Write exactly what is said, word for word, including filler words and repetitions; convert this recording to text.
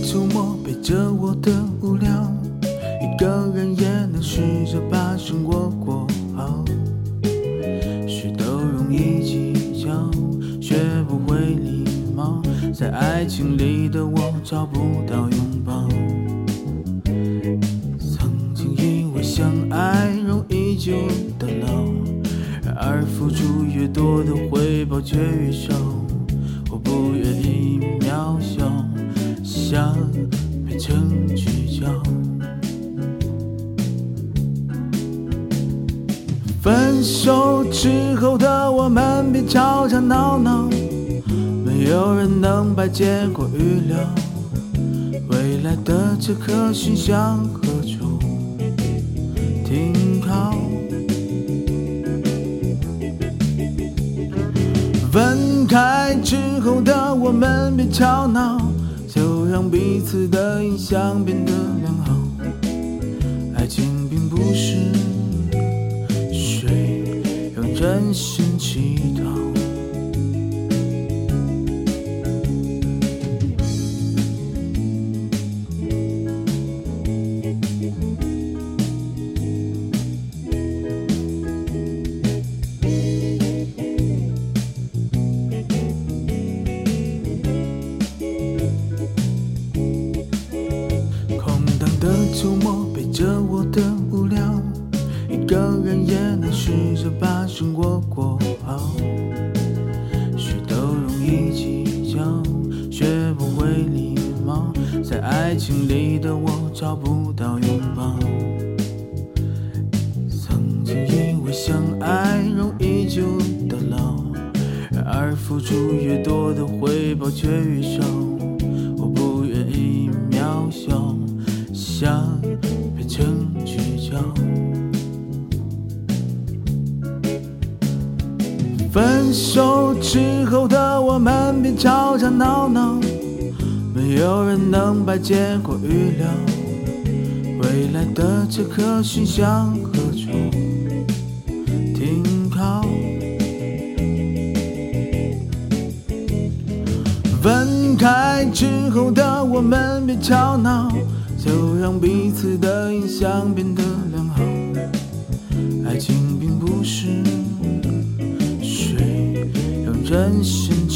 周末陪着我的无聊，一个人也能试着把生活过好。谁都容易计较，学不会礼貌，在爱情里的我找不到拥抱。曾经以为相爱容易就得老，然而付出越多的回报却越少。我不愿意渺小，想变成聚焦。分手之后的我们别吵吵闹闹，没有人能把结果预料。未来的这颗心向何处停靠？分开之后的我们别吵闹，就让彼此的印象变得良好。爱情并不是水，让人先乞讨。周末陪着我的无聊，一个人也能试着把生活过好。谁都容易计较，学不会礼貌，在爱情里的我找不到拥抱。曾经以为相爱容易就得老，然而付出越多的回报却越少。我不愿意渺小，想变成聚焦。分手之后的我们别吵吵闹闹，没有人能把结果预料。未来的这颗心向何处停靠？分开之后的我们别吵闹，就让彼此的印象变得良好。爱情并不是水，让人先